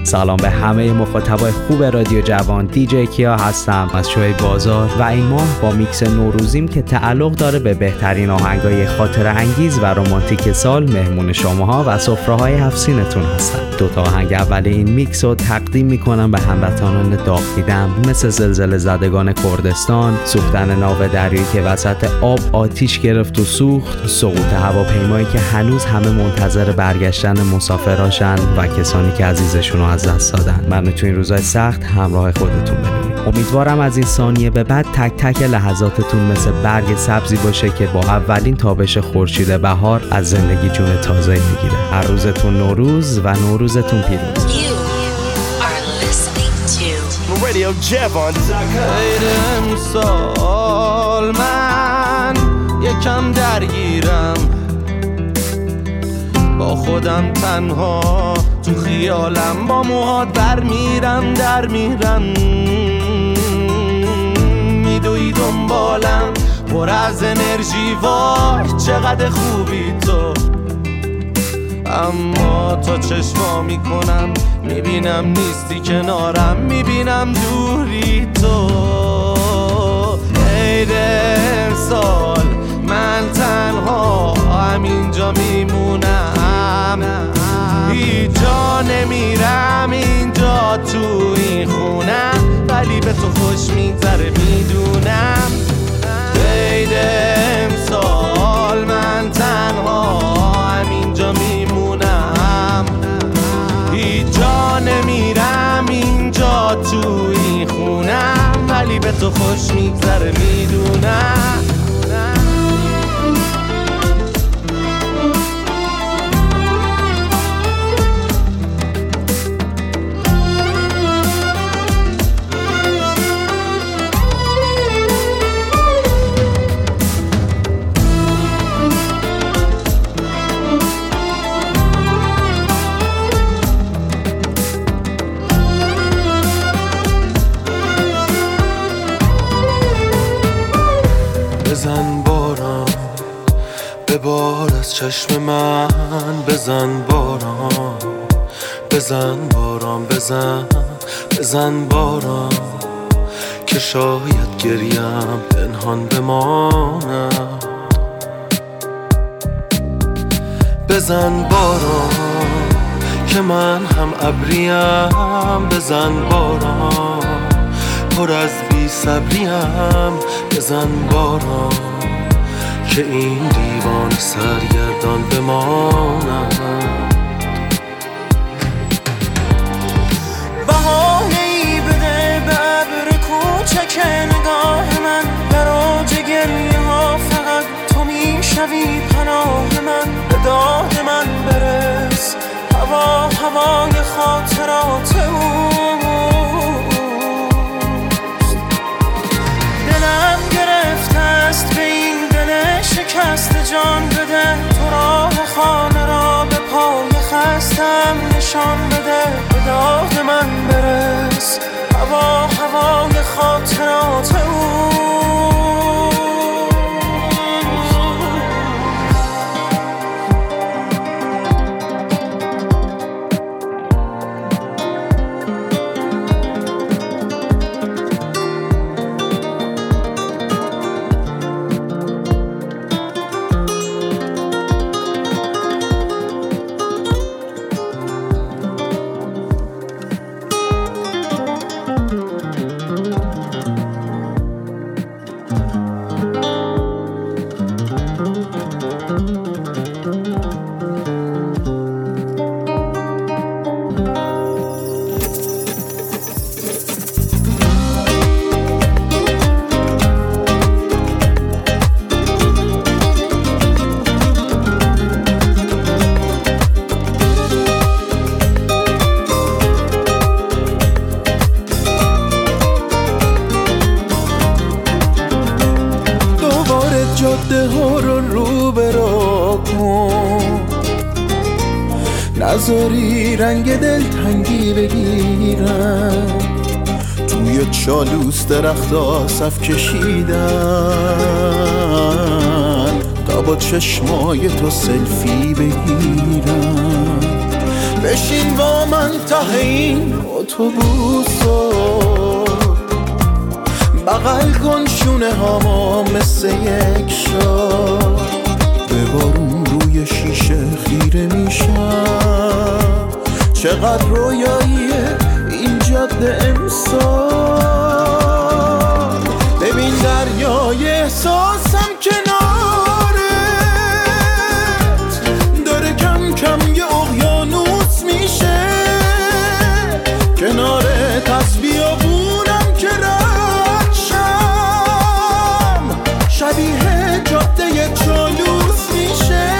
سلام به همه مخاطبای خوب رادیو جوان. دیجی کیا هستم از شوی بازار و این ماه با میکس نوروزیم که تعلق داره به بهترین آهنگای خاطره انگیز و رمانتیک سال مهمون شماها و سفره‌های هفسینتون هستم. دو تا آهنگ اول این میکس رو تقدیم میکنم به هموطنان داغ مثل زلزله زدگان کردستان، سوختن ناو دریایی که وسط آب آتیش گرفت و سوخت، سقوط هواپیمایی که هنوز همه منتظر برگشتن مسافراشن و کسانی که عزیزشون رو از دست دادن. منو تو این روزهای سخت همراه خودتون بدونید. امیدوارم از این ثانیه به بعد تک تک لحظاتتون مثل برگ سبزی باشه که با اولین تابش خورشید بهار از زندگی جون تازه میگیره. هر روزتون نوروز و نوروزتون پیروز. رادیو جوان. امسال من یکم درگیرم، با خودم تنها تو خیالم، با موهات برمیرم در میرم، میدوی دنبالم پر از انرژی، وای چقدر خوبی تو، اما تا چشما میکنم میبینم نیستی کنارم، میبینم دوری تو. عید امسال من تنها همینجا میمونم، هیچ جا نمیرم اینجا تو این خونم، ولی به تو خوش میگذره میدونم. عید امسال من تنها همینجا میمونم، هیچ جا نمیرم اینجا تو این خونم، ولی به تو خوش میگذره میدونم. بزن باران ببار از چشم من، بزن باران، بزن باران، بزن باران، که شاید گریم پنهان بمانم. بزن باران که من هم ابریم، بزن باران پر از بی صبریم، بزن باران که این دیوان سرگردان بمانم. بهانه‌ای بده به ابر کوچک نگاه من، در اوج گریه ها فقط تو میشوی پناه من، به داد من برس هوای خاطرات دلم گرفته است به این دل شکست، جان بده تو راه خانه را به پای خستم نشان بده، به داد من برس هوای خاطرات نذاری رنگ دلتنگی بگیرم، توی چالوس درختا صف کشیدن تا با چشمای تو سلفی بگیرم، به بشین با من ته این اتوبوسو، بغل کن شونه هامو مثل یک شار، به بارون روی شیشه خیره میشم. چقدر رویاییه این جاده امسال، ببین دریای احساسم کنارت داره کم کم یه اقیانوس میشه. کنارت از بیابونم که رد شم، شبیه جاده چالوس میشه.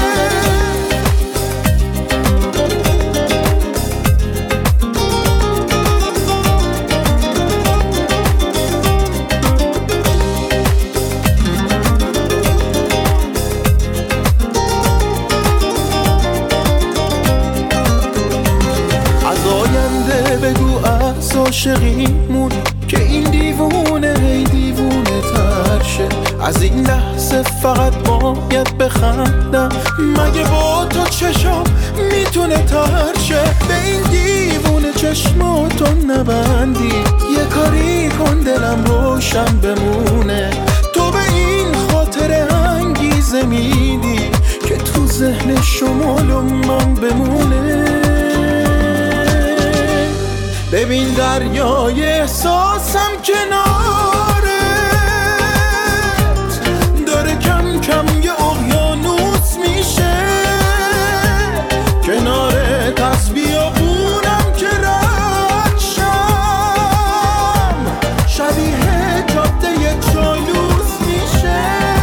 عاشقیمون که این دیوونه هی دیوونه تر شه. از این لحظه فقط باید بخندم، مگه با تو چشم میتونه تر شه. به این دیوونه چشماتو نبندی، یه کاری کن دلم روشن بمونه. تو به این خاطر انگیزه میدی که تو ذهن شمال و من بمونه. ببین دریای احساسم کنارت داره کم کم یه اقیانوس میشه. کنارت از بیابونم که رد شم، شبیه جاده چالوس میشه.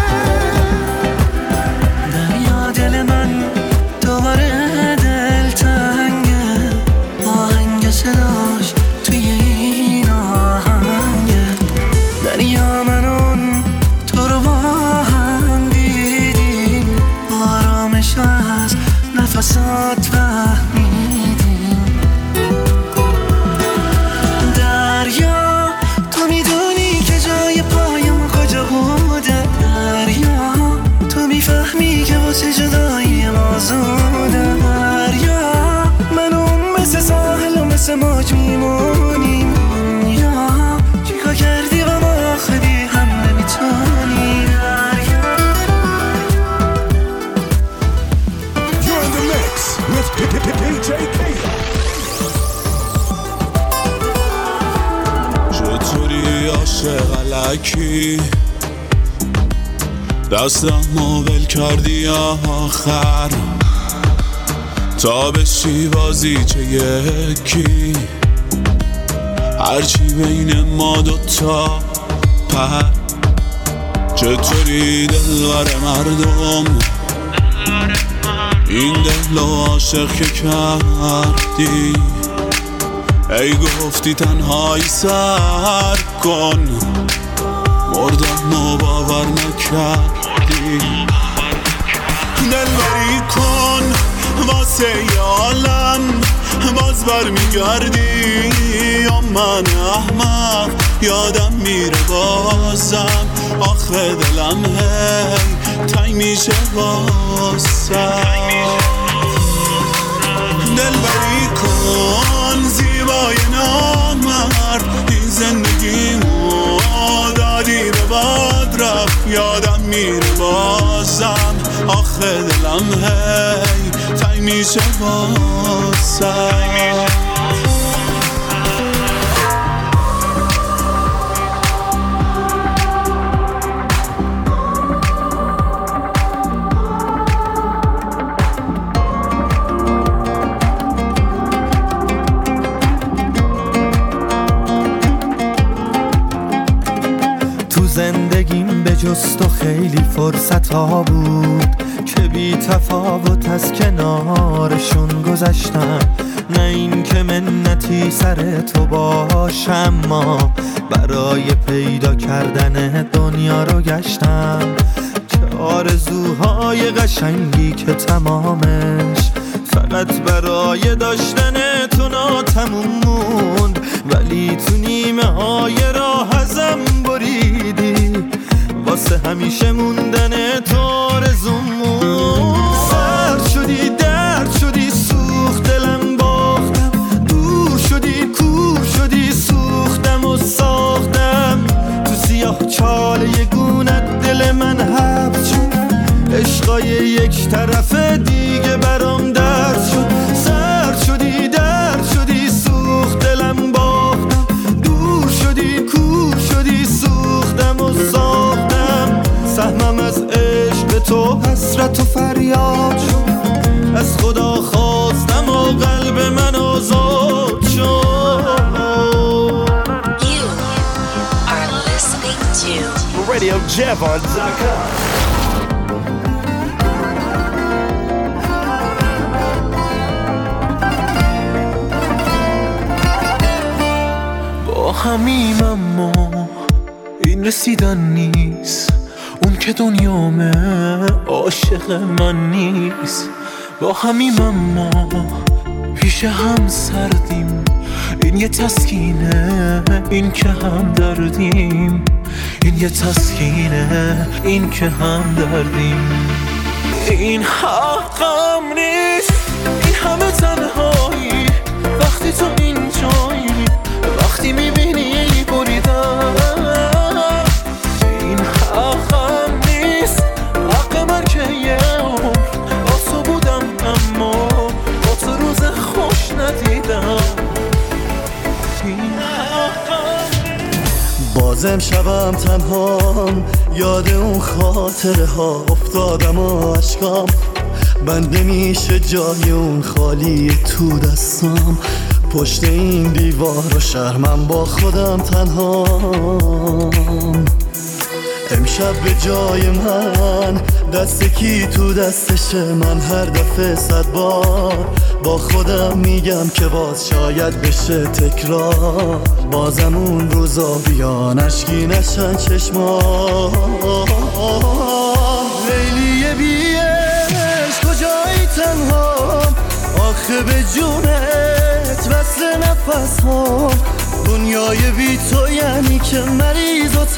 دریا دل من دوباره دلتنگه، آهنگ صداش توی این آهنگه. دریا من اون تو رو با هم دیدیم، آرامش از نفسات فهمیدیم. دریا تو میدونی که جای پایم کجا بوده. دریا تو میفهمی که واسه جدایی ما زوده. دریا من اون مثل ساحل و مثل موج میمونیم. یا چیکار کردی و ما خودی هم نمیتونی. You're in the mix with DJ Kaya. چطوری عاشق الکی دستمو ول کردی آخر، تا بشی بازی چه یکی. هرچی بین ما دوتا پر، چطوری دلبر مردم این دلو عاشق که کردی. ای گفتی تنهایی سر کن، مردم و باور نکردی. دلبری کن واسه یالم باز برمیگردی، یا من احمق یادم میره بازم. آخه دلم هی تنگ میشه واسم. دلبری کن زیبای نامرد، این زندگیمو دادی به باد رفت. یادم میره بازم، آخه دلم هی تنگ میشه واسم. زندگیم به جز تو خیلی فرصت ها بود که بی تفاوت از کنارشون گذشتم. نه این که منتی سر تو باشم، ما برای پیدا کردن دنیا رو گشتم. چه آرزوهای قشنگی که تمامش فقط برای داشتن تو ناتموم موند. ولی تو نیمه های راه ازم بریدی، واسه همیشه موندن تو آرزوم موند. سرد شدی درد شدی سوخت دلم JaVon.com. با همیم اما این رسیدن نیست، اون که دنیامه عاشق من نیست. با همیم اما پیش هم سردیم، این یه تسکینه، این که هم دردیم. این یه تسکینه، این که هم دردیم. این حقم نیست، این همه تنهایی وقتی تو اینجایی، وقتی میبینی بریدم. این حقم نیست، حق من که یه عمر با تو بودم اما با تو روز خوش ندیدم. این حقم بازم شبم تنهام، یاد اون خاطره ها افتادم و عشقام بند نمیشه جای اون خالی تو دستام. پشت این دیوار و شرمم با خودم تنهام. امشب به جای من دست کی تو دستشه، من هر دفعه 100 بار با خودم میگم که باز شاید بشه تکرار. بازم اون روزا بیان اشکی نشن چشمام. لیلی بیش کجایی تنهام، آخه به جونت وصل نفس ها. دنیای بی تو یعنی که مریض و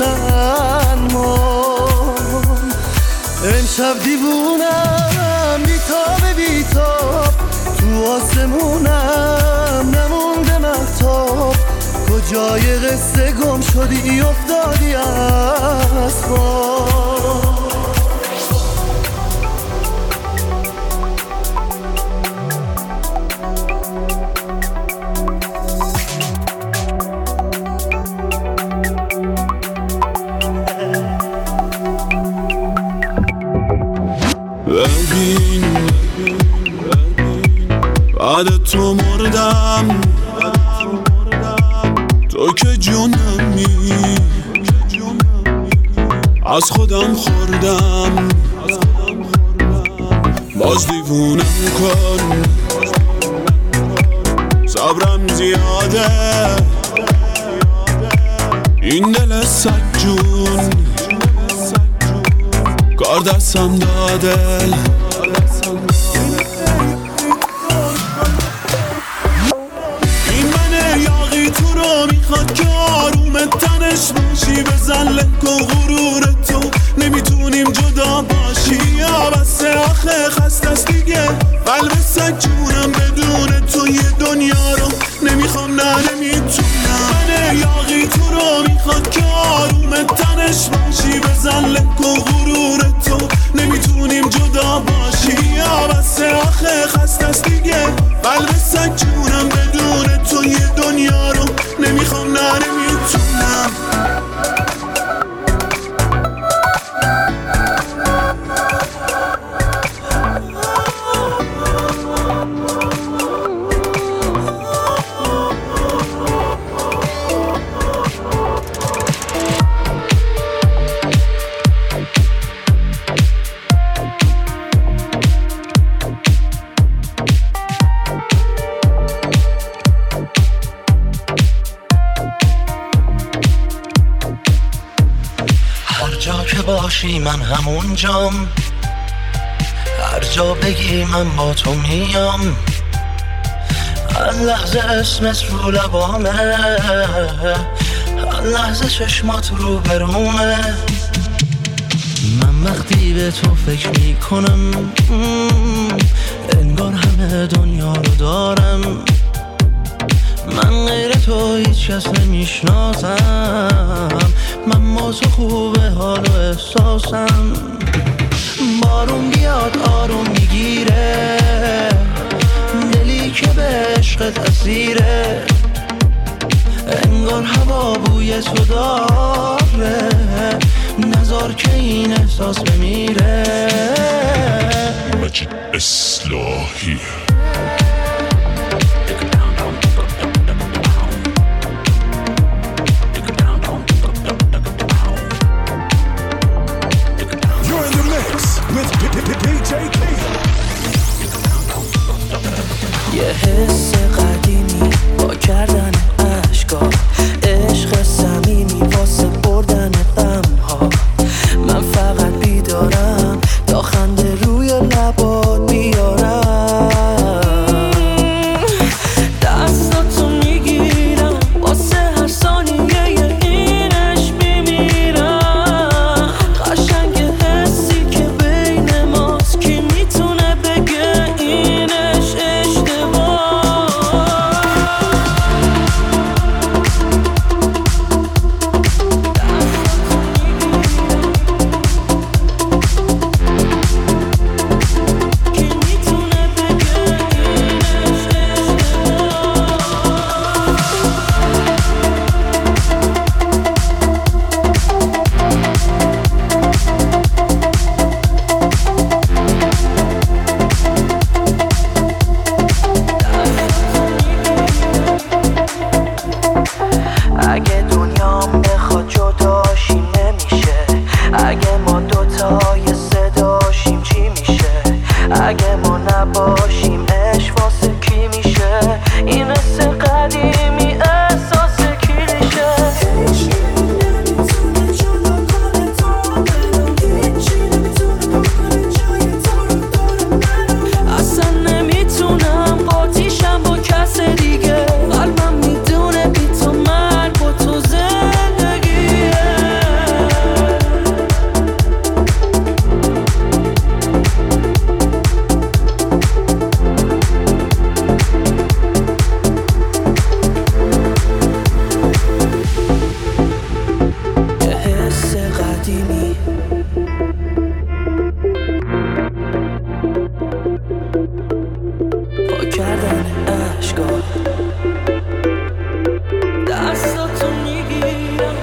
تنهام. امشب دیوونم بیتاب بیتاب، تو آسمونم نمونده مهتاب. کجای قصه گم شدی افتادی از خواب. ببین بعد تو مردم، تو که جونمی از خودم خوردم. باز دیوونم کن، صبرم زیاده، این دل سجون کار دستم داده. این من یاقی تو رو میخواد که آروم تنش باشی. بزن لک و غرور تو نمیتونیم جدا باشی. یا بسه آخه خست است دیگه قلب سجونم بدون تو یه دنیا رو نمیخوام نه نمیتونم. من یاقی تو رو میخواد که آروم تنش باشی. بزن لک و غرور تو نمیتونیم جدا باشی. یا بسه آخه خست است دیگه قلب سجونم بدون تو یه دنیا رو نمیخوام نه نمیتونم. باشی من همونجام، هر جا بگی من با تو میام. هر لحظه اسمت رو لبامه، هر لحظه چشمات رو برومه. من وقتی به تو فکر میکنم انگار همه دنیا رو دارم. من غیر تو هیچ کس نمیشناسم. من با تو خوبه حال و احساسم. بارون بیاد آروم میگیره، دلی که به عشقت اسیره. انگار هوا بوی تو داره، نذار که این احساس بمیره. مجید اصلاحی حس قدیمی با کردن اشکا، عشق صمیمی واسه بردن غمها. من فقط بیدارم تا خنده روی لبات بیارم. دستاتو میگیرم واسه هر ثانیه اینش میمیرم. قشنگ حسی که بین ماست کی میتونه بگه اینش اشتباه. اگه دنیام بخواد جداشیم نمیشه. اگه ما دوتای صداشیم چی میشه؟ اگه ما نباشیم عشق واسه کی میشه؟ این حس قدیمی احساس کلیشه. اصلا نمیتونم قاطیشم با کس دیگه. قلبم میدونه بی تو مرگ با تو زندگیه. یه حس قدیمی با کردن اشکا، دستاتو میگیرم.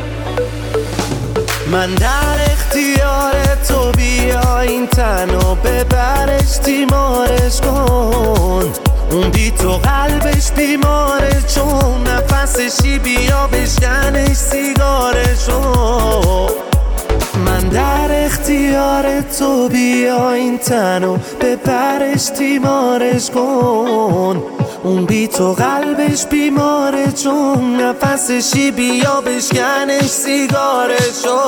من در اختیار تو، بیا این تنو ببرش تیمارش کن. اون بی تو قلبش بیماره چون نفسشی، بیا بشکنش سیگارشو. من در اختیار تو، بیا این تنو ببرش تیمارش کن. اون بی تو قلبش بیماره چون نفسشی، بیا بشکنش سیگارشو.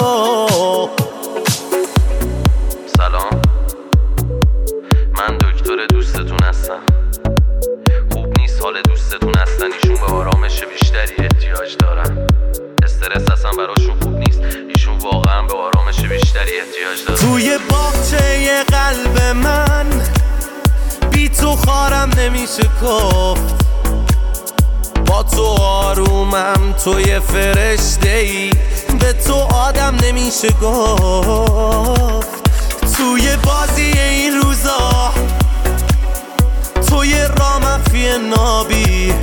سلام، من دکتر دوستتون هستم. خوب نیست حال دوستتون هستن، ایشون به آرامش بیشتری احتیاج دارن. استرس اصلا براشون خوب نیست، ایشون واقعا به آرامش بیشتری احتیاج دارن. توی باغچه قلب من بی تو خارم نمیشه گفت. با تو آرومم، توی فرشته‌ای، به تو آدم نمیشه گفت. توی بازی این روزا، توی رامفی نابی،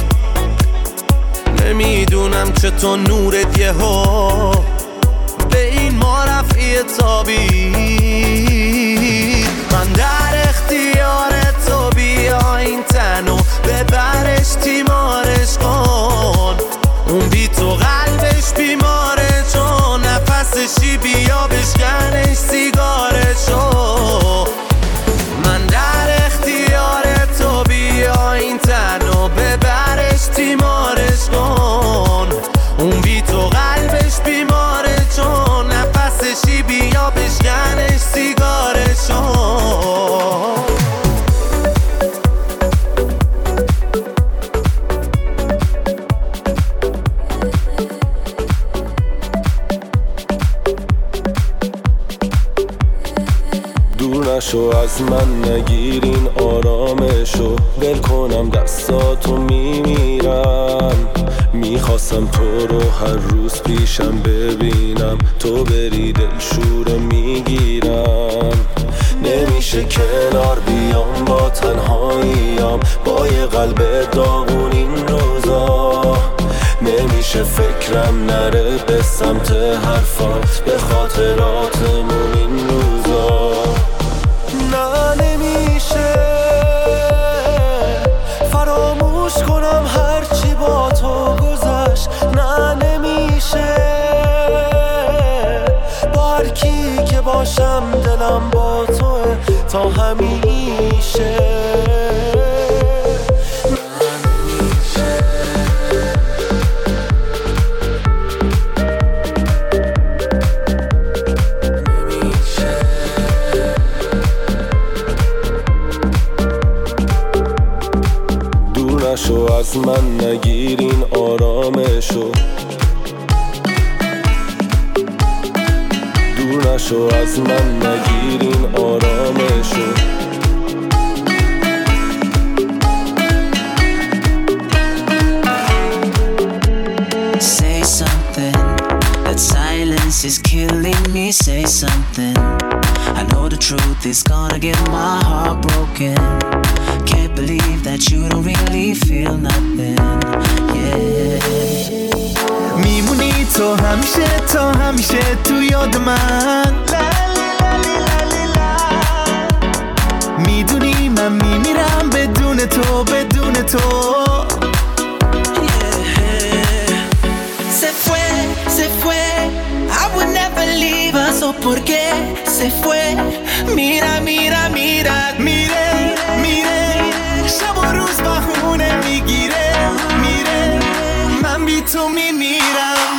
نمیدونم چطور نورت یهو به این ما رفعی تابی. من در اختیار تو، بیا این تنو ببرش تیمارش کن. اون بی تو قلبش بیماره چون نفسشی، بیا بشکنش سیگارشو. من در اختیار تو، بیا این تنو ببرش تیمارش کن. اون بی تو قلبش بیماره چون نفسشی، بیا بشکنش سیگارشو. دور نشو از من، نگیرین آرامشو. ول کنم دستاتو میمیرم. میخواستم تو رو هر روز پیشم ببینم، تو بری دلشوره میگیرم. نمیشه کنار بیام با تنهاییم، با یه قلب داغون این روزا. نمیشه فکرم نره به سمت حرفات، به خاطراتمون این روزا. نه نمیشه فراموش کنم هرچی با تو گذشت. نه نمیشه با هر کی که باشم دلم با توه تا همیشه. نه دور نشو از من نگیر این آرامشو دور نشو از من نگیر این آرامشو Say something, that silence is killing me. Say something, I know the truth is gonna get my heart broken. Can't believe that you don't really feel nothing, yeah. میمونی تو همیشه تو یاد من میدونی من میمیرم بدون تو Se fue, I would never leave her. So por qué se fue? Mira, mira, mira. میره شب و روز بهونه میگیره میره من بی تو میمیرم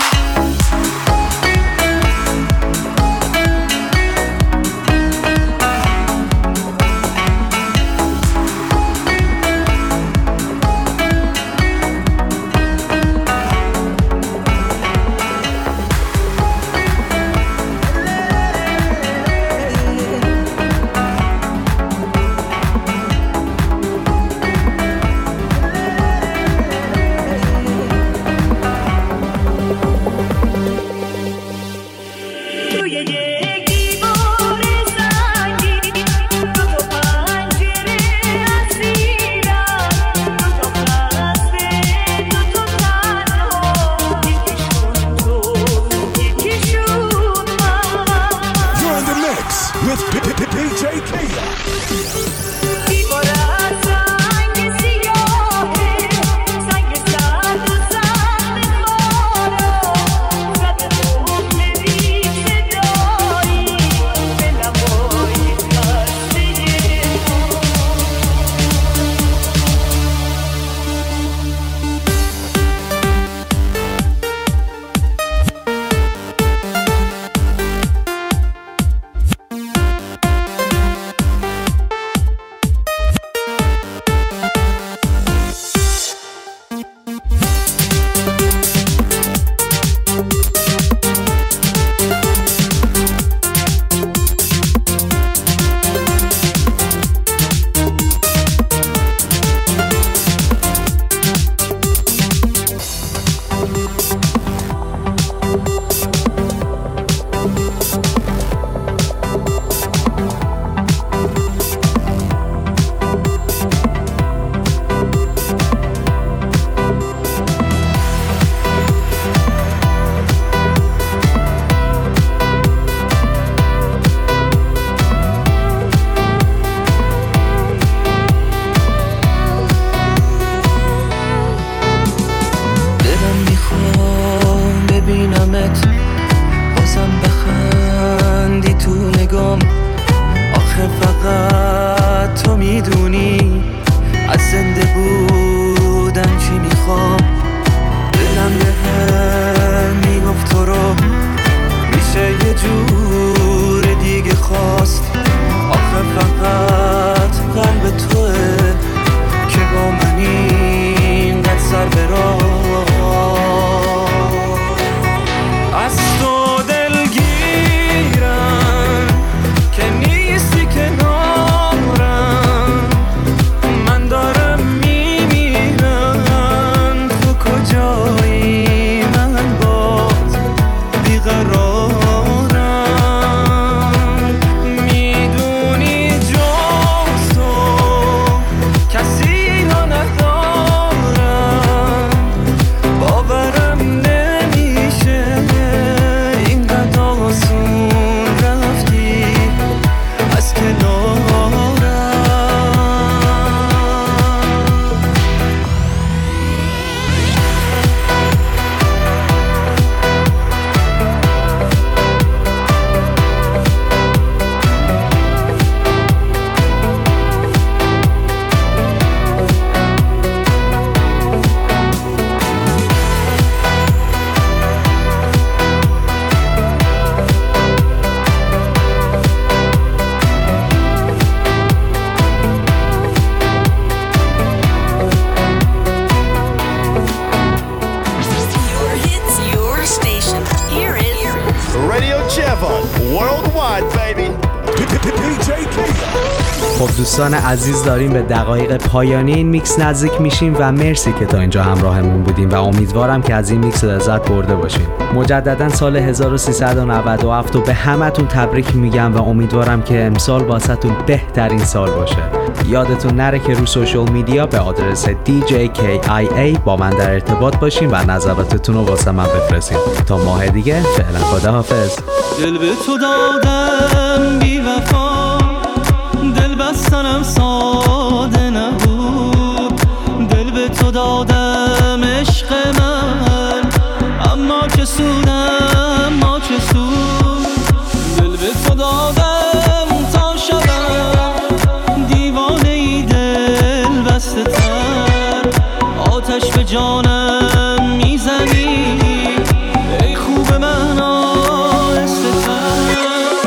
خب دوستان عزیز، داریم به دقایق پایانی این میکس نزدیک میشیم و مرسی که تا اینجا همراهمون بودیم و امیدوارم که از این میکس لذت برده باشیم. مجددا سال 1397 و به همتون تبریک میگم و امیدوارم که امسال واسهتون بهترین سال باشه. یادتون نره که رو سوشال میدیا به آدرس DJKIA با من در ارتباط باشین و نظراتتون رو واسه من بفرستین. تا ماه دیگه فعلا خداحافظ. دل به تو دادم بی وفا، دل بستنم ساده نبود. دل به تو دادم عشق من، اما چه سودم ما چه سود. دل به تو دادم تا شبم دیوانه ای دل بسته تر. آتش به جانم میزنی ای خوب من آهسته تر.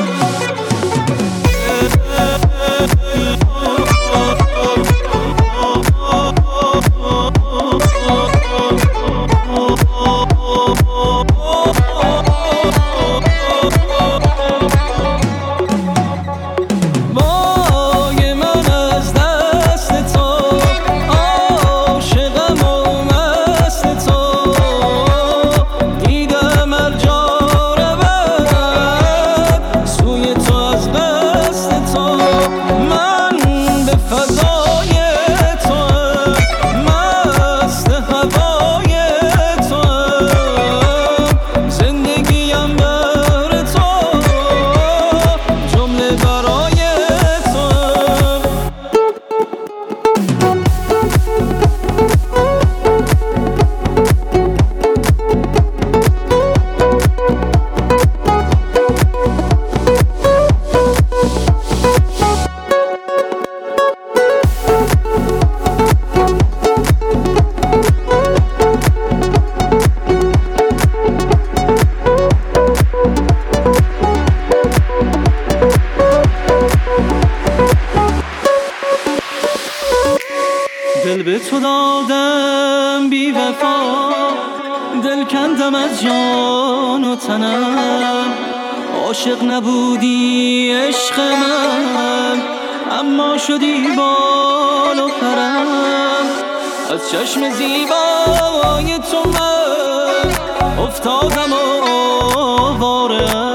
دل به تو دادم بی وفا، دل کندم از جان و تنم. عاشق نبودی عشق من، اما شدی بال و پرم. از چشم زیبای تو من افتادم و آوارم.